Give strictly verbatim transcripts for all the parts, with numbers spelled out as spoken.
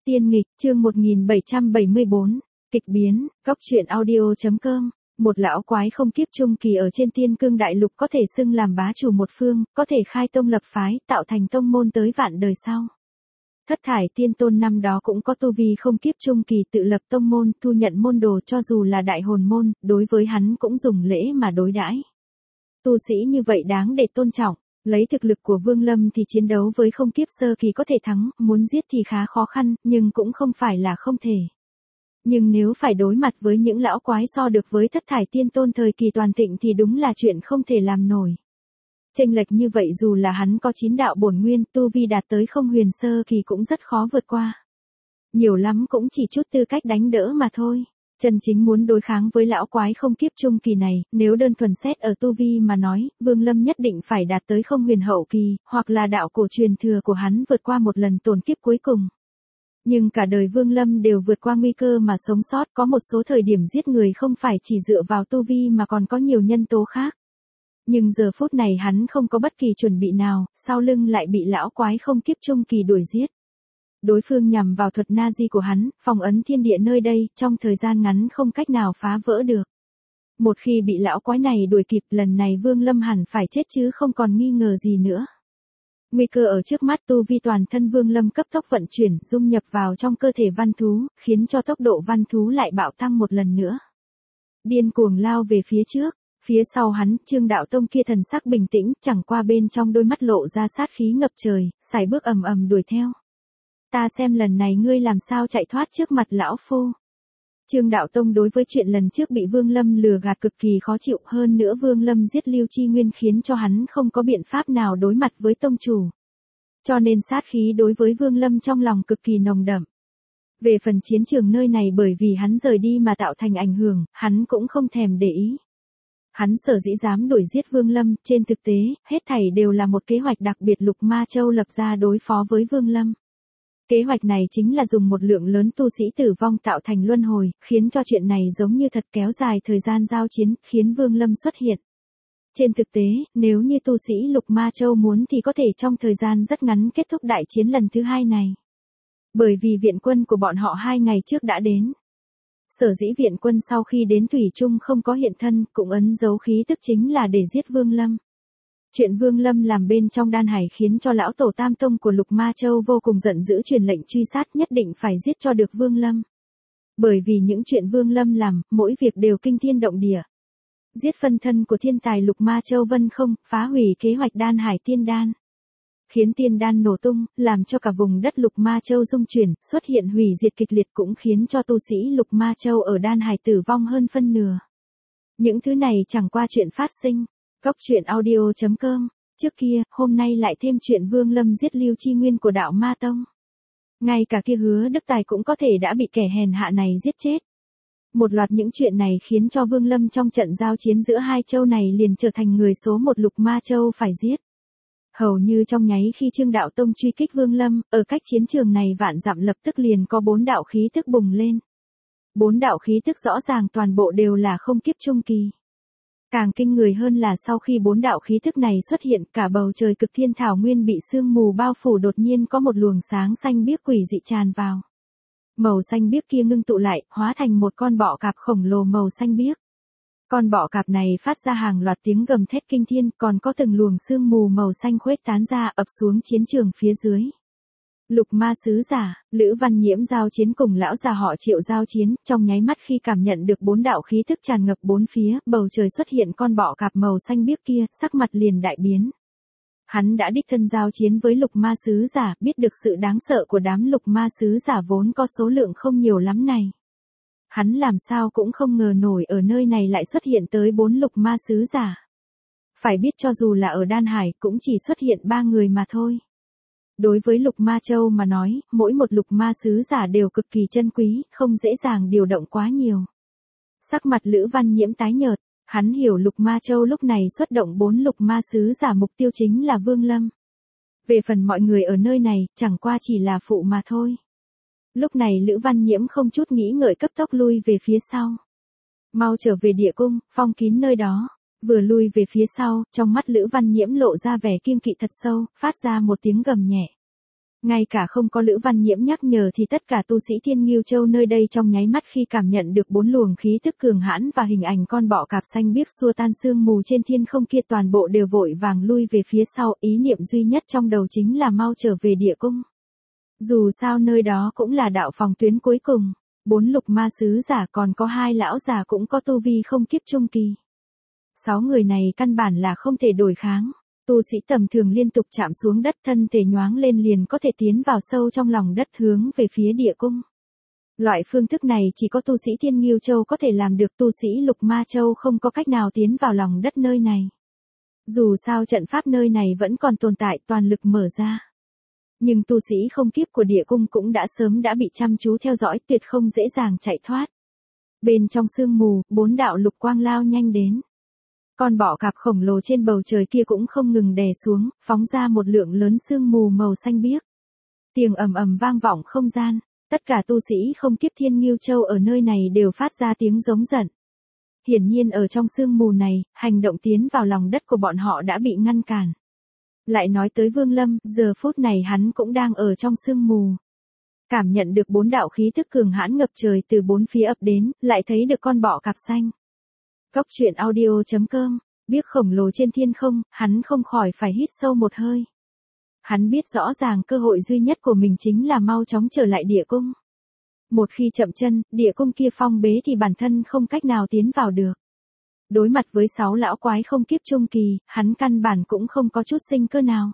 Tiên nghịch, chương một nghìn bảy trăm bảy mươi bốn, kịch biến, góc truyện audio.com. Một lão quái không kiếp trung kỳ ở trên Tiên Cương Đại Lục có thể xưng làm bá chủ một phương, có thể khai tông lập phái, tạo thành tông môn tới vạn đời sau. Thất Thải Tiên Tôn năm đó cũng có tu vi không kiếp trung kỳ tự lập tông môn, thu nhận môn đồ cho dù là đại hồn môn, đối với hắn cũng dùng lễ mà đối đãi. Tu sĩ như vậy đáng để tôn trọng. Lấy thực lực của Vương Lâm thì chiến đấu với không kiếp sơ kỳ có thể thắng, muốn giết thì khá khó khăn, nhưng cũng không phải là không thể. Nhưng nếu phải đối mặt với những lão quái so được với Thất Thải Tiên Tôn thời kỳ toàn thịnh thì đúng là chuyện không thể làm nổi. Chênh lệch như vậy dù là hắn có chín đạo bổn nguyên, tu vi đạt tới không huyền sơ kỳ cũng rất khó vượt qua. Nhiều lắm cũng chỉ chút tư cách đánh đỡ mà thôi. Chân chính muốn đối kháng với lão quái không kiếp trung kỳ này, nếu đơn thuần xét ở tu vi mà nói, Vương Lâm nhất định phải đạt tới không huyền hậu kỳ, hoặc là đạo cổ truyền thừa của hắn vượt qua một lần tổn kiếp cuối cùng. Nhưng cả đời Vương Lâm đều vượt qua nguy cơ mà sống sót, có một số thời điểm giết người không phải chỉ dựa vào tu vi mà còn có nhiều nhân tố khác. Nhưng giờ phút này hắn không có bất kỳ chuẩn bị nào, sau lưng lại bị lão quái không kiếp trung kỳ đuổi giết. Đối phương nhằm vào thuật Nazi của hắn, phong ấn thiên địa nơi đây, trong thời gian ngắn không cách nào phá vỡ được. Một khi bị lão quái này đuổi kịp, lần này Vương Lâm hẳn phải chết chứ không còn nghi ngờ gì nữa. Nguy cơ ở trước mắt, tu vi toàn thân Vương Lâm cấp tốc vận chuyển, dung nhập vào trong cơ thể văn thú, khiến cho tốc độ văn thú lại bạo tăng một lần nữa. Điên cuồng lao về phía trước, phía sau hắn, Trương Đạo Tông kia thần sắc bình tĩnh, chẳng qua bên trong đôi mắt lộ ra sát khí ngập trời, sải bước ầm ầm đuổi theo. Ta xem lần này ngươi làm sao chạy thoát trước mặt lão phu. Trương Đạo Tông đối với chuyện lần trước bị Vương Lâm lừa gạt cực kỳ khó chịu, hơn nữa Vương Lâm giết Lưu Chi Nguyên khiến cho hắn không có biện pháp nào đối mặt với tông chủ. Cho nên sát khí đối với Vương Lâm trong lòng cực kỳ nồng đậm. Về phần chiến trường nơi này bởi vì hắn rời đi mà tạo thành ảnh hưởng, hắn cũng không thèm để ý. Hắn sở dĩ dám đuổi giết Vương Lâm, trên thực tế, hết thảy đều là một kế hoạch đặc biệt Lục Ma Châu lập ra đối phó với Vương Lâm. Kế hoạch này chính là dùng một lượng lớn tu sĩ tử vong tạo thành luân hồi, khiến cho chuyện này giống như thật kéo dài thời gian giao chiến, khiến Vương Lâm xuất hiện. Trên thực tế, nếu như tu sĩ Lục Ma Châu muốn thì có thể trong thời gian rất ngắn kết thúc đại chiến lần thứ hai này. Bởi vì viện quân của bọn họ hai ngày trước đã đến. Sở dĩ viện quân sau khi đến thủy chung không có hiện thân, cũng ấn dấu khí tức chính là để giết Vương Lâm. Chuyện Vương Lâm làm bên trong đan hải khiến cho lão tổ tam tông của Lục Ma Châu vô cùng giận dữ, truyền lệnh truy sát, nhất định phải giết cho được Vương Lâm. Bởi vì những chuyện Vương Lâm làm, mỗi việc đều kinh thiên động địa. Giết phân thân của thiên tài Lục Ma Châu Vân Không, phá hủy kế hoạch đan hải tiên đan. Khiến tiên đan nổ tung, làm cho cả vùng đất Lục Ma Châu rung chuyển, xuất hiện hủy diệt kịch liệt, cũng khiến cho tu sĩ Lục Ma Châu ở đan hải tử vong hơn phân nửa. Những thứ này chẳng qua chuyện phát sinh. Góc truyện audio.com. Trước kia, hôm nay lại thêm chuyện Vương Lâm giết Lưu Chi Nguyên của đạo Ma Tông. Ngay cả kia Hứa Đức Tài cũng có thể đã bị kẻ hèn hạ này giết chết. Một loạt những chuyện này khiến cho Vương Lâm trong trận giao chiến giữa hai châu này liền trở thành người số một Lục Ma Châu phải giết. Hầu như trong nháy khi Trương Đạo Tông truy kích Vương Lâm, ở cách chiến trường này vạn dặm lập tức liền có bốn đạo khí tức bùng lên. Bốn đạo khí tức rõ ràng toàn bộ đều là không kiếp trung kỳ. Càng kinh người hơn là sau khi bốn đạo khí thức này xuất hiện, cả bầu trời cực thiên thảo nguyên bị sương mù bao phủ, đột nhiên có một luồng sáng xanh biếc quỷ dị tràn vào. Màu xanh biếc kia ngưng tụ lại, hóa thành một con bọ cạp khổng lồ màu xanh biếc. Con bọ cạp này phát ra hàng loạt tiếng gầm thét kinh thiên, còn có từng luồng sương mù màu xanh khuếch tán ra ập xuống chiến trường phía dưới. Lục Ma sứ giả, Lữ Văn Nhiễm giao chiến cùng lão già họ Triệu giao chiến, trong nháy mắt khi cảm nhận được bốn đạo khí thức tràn ngập bốn phía, bầu trời xuất hiện con bọ cạp màu xanh biếc kia, sắc mặt liền đại biến. Hắn đã đích thân giao chiến với Lục Ma sứ giả, biết được sự đáng sợ của đám Lục Ma sứ giả vốn có số lượng không nhiều lắm này. Hắn làm sao cũng không ngờ nổi ở nơi này lại xuất hiện tới bốn Lục Ma sứ giả. Phải biết cho dù là ở Đan Hải cũng chỉ xuất hiện ba người mà thôi. Đối với Lục Ma Châu mà nói, mỗi một Lục Ma sứ giả đều cực kỳ chân quý, không dễ dàng điều động quá nhiều. Sắc mặt Lữ Văn Nhiễm tái nhợt, hắn hiểu Lục Ma Châu lúc này xuất động bốn Lục Ma sứ giả mục tiêu chính là Vương Lâm. Về phần mọi người ở nơi này, chẳng qua chỉ là phụ mà thôi. Lúc này Lữ Văn Nhiễm không chút nghĩ ngợi cấp tốc lui về phía sau. Mau trở về địa cung, phong kín nơi đó. Vừa lui về phía sau, trong mắt Lữ Văn Nhiễm lộ ra vẻ kiêng kỵ thật sâu, phát ra một tiếng gầm nhẹ. Ngay cả không có Lữ Văn Nhiễm nhắc nhở thì tất cả tu sĩ Thiên Ngưu Châu nơi đây trong nháy mắt khi cảm nhận được bốn luồng khí tức cường hãn và hình ảnh con bọ cạp xanh biếc xua tan sương mù trên thiên không kia, toàn bộ đều vội vàng lui về phía sau, ý niệm duy nhất trong đầu chính là mau trở về địa cung. Dù sao nơi đó cũng là đạo phòng tuyến cuối cùng, bốn lục ma sứ giả còn có hai lão già cũng có tu vi không kiếp trung kỳ. Sáu người này căn bản là không thể đối kháng. Tu sĩ tầm thường liên tục chạm xuống đất, thân thể nhoáng lên liền có thể tiến vào sâu trong lòng đất hướng về phía địa cung. Loại phương thức này chỉ có tu sĩ Thiên Ngưu Châu có thể làm được, tu sĩ Lục Ma Châu không có cách nào tiến vào lòng đất nơi này. Dù sao trận pháp nơi này vẫn còn tồn tại, toàn lực mở ra. Nhưng tu sĩ không kiếp của địa cung cũng đã sớm đã bị chăm chú theo dõi, tuyệt không dễ dàng chạy thoát. Bên trong sương mù, bốn đạo lục quang lao nhanh đến. Con bọ cạp khổng lồ trên bầu trời kia cũng không ngừng đè xuống, phóng ra một lượng lớn sương mù màu xanh biếc. Tiếng ầm ầm vang vọng không gian, tất cả tu sĩ không kiếp Thiên Ngưu Châu ở nơi này đều phát ra tiếng giống giận. Hiển nhiên ở trong sương mù này, hành động tiến vào lòng đất của bọn họ đã bị ngăn cản. Lại nói tới Vương Lâm, giờ phút này hắn cũng đang ở trong sương mù. Cảm nhận được bốn đạo khí tức cường hãn ngập trời từ bốn phía ập đến, lại thấy được con bọ cạp xanh. Cốc truyện audio chấm com, biếc khổng lồ trên thiên không, hắn không khỏi phải hít sâu một hơi. Hắn biết rõ ràng cơ hội duy nhất của mình chính là mau chóng trở lại địa cung. Một khi chậm chân, địa cung kia phong bế thì bản thân không cách nào tiến vào được. Đối mặt với sáu lão quái không kiếp trung kỳ, hắn căn bản cũng không có chút sinh cơ nào.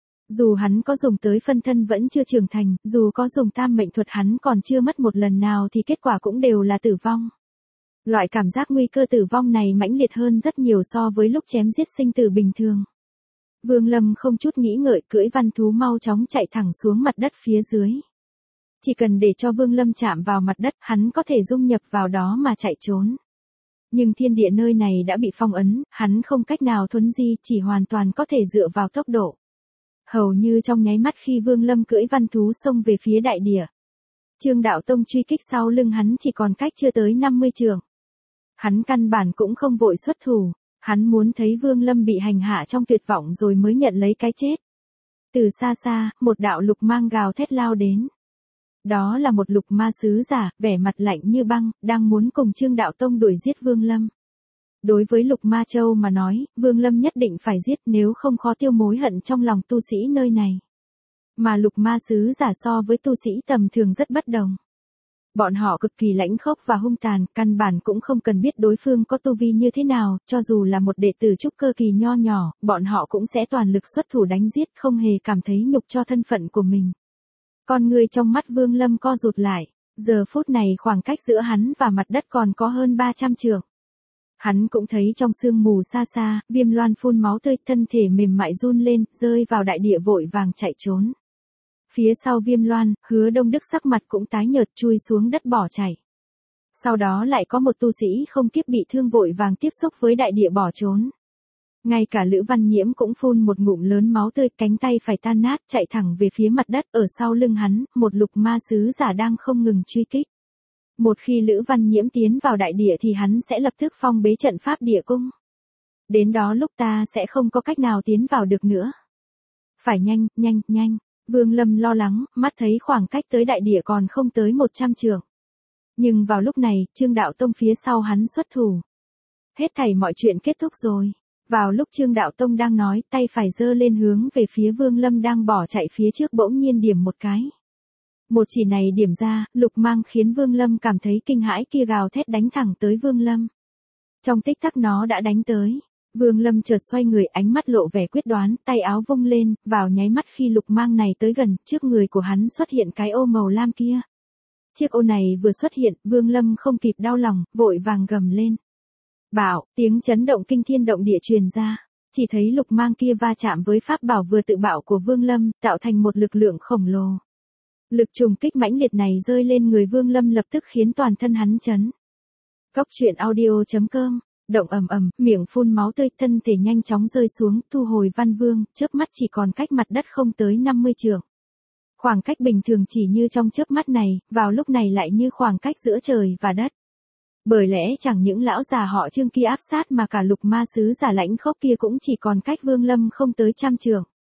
Dù hắn có dùng tới phân thân vẫn chưa trưởng thành, dù có dùng tam mệnh thuật hắn còn chưa mất một lần nào thì kết quả cũng đều là tử vong. Loại cảm giác nguy cơ tử vong này mãnh liệt hơn rất nhiều so với lúc chém giết sinh tử bình thường. Vương Lâm không chút nghĩ ngợi cưỡi văn thú mau chóng chạy thẳng xuống mặt đất phía dưới. Chỉ cần để cho Vương Lâm chạm vào mặt đất, hắn có thể dung nhập vào đó mà chạy trốn. Nhưng thiên địa nơi này đã bị phong ấn, hắn không cách nào thuấn di, chỉ hoàn toàn có thể dựa vào tốc độ. Hầu như trong nháy mắt khi Vương Lâm cưỡi văn thú xông về phía đại địa, Trương Đạo Tông truy kích sau lưng hắn chỉ còn cách chưa tới năm mươi trượng. Hắn căn bản cũng không vội xuất thủ, hắn muốn thấy Vương Lâm bị hành hạ trong tuyệt vọng rồi mới nhận lấy cái chết. Từ xa xa, một đạo lục mang gào thét lao đến. Đó là một lục ma sứ giả, vẻ mặt lạnh như băng, đang muốn cùng Trương Đạo Tông đuổi giết Vương Lâm. Đối với Lục Ma Châu mà nói, Vương Lâm nhất định phải giết, nếu không khó tiêu mối hận trong lòng tu sĩ nơi này. Mà lục ma sứ giả so với tu sĩ tầm thường rất bất đồng. Bọn họ cực kỳ lãnh khốc và hung tàn, căn bản cũng không cần biết đối phương có tu vi như thế nào, cho dù là một đệ tử trúc cơ kỳ nho nhỏ, bọn họ cũng sẽ toàn lực xuất thủ đánh giết, không hề cảm thấy nhục cho thân phận của mình. Con người trong mắt Vương Lâm co rụt lại, giờ phút này khoảng cách giữa hắn và mặt đất còn có hơn ba trăm trượng. Hắn cũng thấy trong sương mù xa xa, Viêm Loan phun máu tươi, thân thể mềm mại run lên, rơi vào đại địa vội vàng chạy trốn. Phía sau Viêm Loan, Hứa Đông Đức sắc mặt cũng tái nhợt chui xuống đất bỏ chạy. Sau đó lại có một tu sĩ không kiếp bị thương vội vàng tiếp xúc với đại địa bỏ trốn. Ngay cả Lữ Văn Nhiễm cũng phun một ngụm lớn máu tươi, cánh tay phải tan nát, chạy thẳng về phía mặt đất, ở sau lưng hắn, một lục ma sứ giả đang không ngừng truy kích. Một khi Lữ Văn Nhiễm tiến vào đại địa thì hắn sẽ lập tức phong bế trận pháp địa cung. Đến đó lúc ta sẽ không có cách nào tiến vào được nữa. Phải nhanh, nhanh, nhanh. Vương Lâm lo lắng, mắt thấy khoảng cách tới đại địa còn không tới một trăm trượng. Nhưng vào lúc này, Trương Đạo Tông phía sau hắn xuất thủ. Hết thảy mọi chuyện kết thúc rồi. Vào lúc Trương Đạo Tông đang nói, tay phải giơ lên hướng về phía Vương Lâm đang bỏ chạy phía trước, bỗng nhiên điểm một cái. Một chỉ này điểm ra, lục mang khiến Vương Lâm cảm thấy kinh hãi, kia gào thét đánh thẳng tới Vương Lâm. Trong tích tắc nó đã đánh tới. Vương Lâm chợt xoay người, ánh mắt lộ vẻ quyết đoán, tay áo vung lên, vào nháy mắt khi lục mang này tới gần, trước người của hắn xuất hiện cái ô màu lam kia. Chiếc ô này vừa xuất hiện, Vương Lâm không kịp đau lòng, vội vàng gầm lên. Bảo, tiếng chấn động kinh thiên động địa truyền ra, chỉ thấy lục mang kia va chạm với pháp bảo vừa tự bạo của Vương Lâm, tạo thành một lực lượng khổng lồ. Lực trùng kích mãnh liệt này rơi lên người Vương Lâm lập tức khiến toàn thân hắn chấn. Cốc truyện audio chấm com, động ầm ầm, miệng phun máu tươi, thân thể nhanh chóng rơi xuống, thu hồi văn vương, chớp mắt chỉ còn cách mặt đất không tới năm mươi trượng. Khoảng cách bình thường chỉ như trong chớp mắt này, vào lúc này lại như khoảng cách giữa trời và đất. Bởi lẽ chẳng những lão già họ Trương kia áp sát mà cả lục ma sứ giả lãnh khốc kia cũng chỉ còn cách Vương Lâm không tới trăm trượng.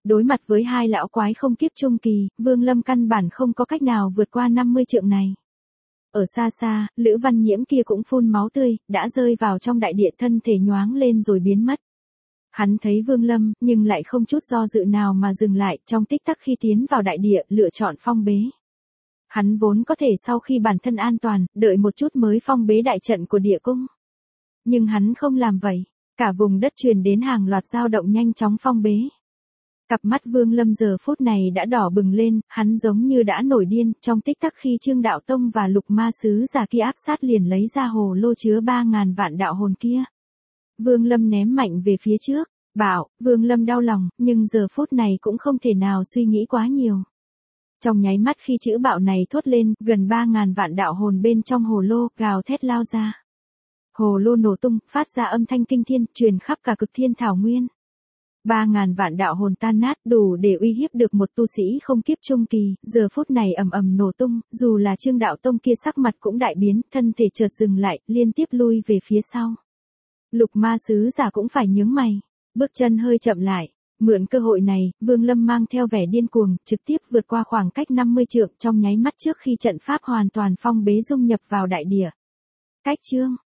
Đối mặt với hai lão quái không kiếp trung kỳ, Vương Lâm căn bản không có cách nào vượt qua năm mươi trượng này. Ở xa xa, Lữ Văn Nhiễm kia cũng phun máu tươi, đã rơi vào trong đại địa, thân thể nhoáng lên rồi biến mất. Hắn thấy Vương Lâm, nhưng lại không chút do dự nào mà dừng lại, trong tích tắc khi tiến vào đại địa, lựa chọn phong bế. Hắn vốn có thể sau khi bản thân an toàn, đợi một chút mới phong bế đại trận của địa cung. Nhưng hắn không làm vậy, cả vùng đất truyền đến hàng loạt dao động nhanh chóng phong bế. Cặp mắt Vương Lâm giờ phút này đã đỏ bừng lên, hắn giống như đã nổi điên, trong tích tắc khi Trương Đạo Tông và Lục Ma Sứ Giả kia áp sát liền lấy ra hồ lô chứa ba ngàn vạn đạo hồn kia. Vương Lâm ném mạnh về phía trước, bảo, Vương Lâm đau lòng, nhưng giờ phút này cũng không thể nào suy nghĩ quá nhiều. Trong nháy mắt khi chữ bạo này thốt lên, gần ba ngàn vạn đạo hồn bên trong hồ lô, gào thét lao ra. Hồ lô nổ tung, phát ra âm thanh kinh thiên, truyền khắp cả cực thiên thảo nguyên. Ba ngàn vạn đạo hồn tan nát đủ để uy hiếp được một tu sĩ không kiếp trung kỳ, giờ phút này ầm ầm nổ tung, dù là Trương Đạo Tông kia sắc mặt cũng đại biến, thân thể chợt dừng lại, liên tiếp lui về phía sau. Lục Ma Sứ Giả cũng phải nhướng mày, bước chân hơi chậm lại, mượn cơ hội này, Vương Lâm mang theo vẻ điên cuồng, trực tiếp vượt qua khoảng cách năm mươi trượng trong nháy mắt trước khi trận pháp hoàn toàn phong bế dung nhập vào đại địa. Cách chương